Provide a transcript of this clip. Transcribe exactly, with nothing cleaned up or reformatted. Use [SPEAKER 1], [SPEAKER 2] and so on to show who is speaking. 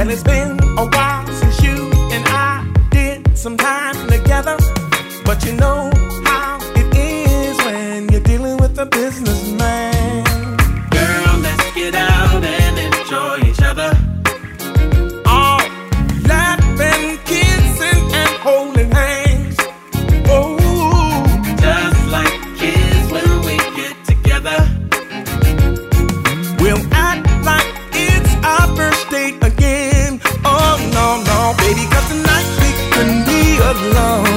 [SPEAKER 1] Well, it's been a while since you and I did some time together, but you know how it is when you're dealing with a businessman.
[SPEAKER 2] Girl, let's get out and enjoy each other.
[SPEAKER 1] Oh, laughing, kissing, and holding hands. Oh,
[SPEAKER 2] just like kids when we get together.
[SPEAKER 1] We'll act like it's our first date again. Oh, no, no, baby, 'cause tonight we can be alone.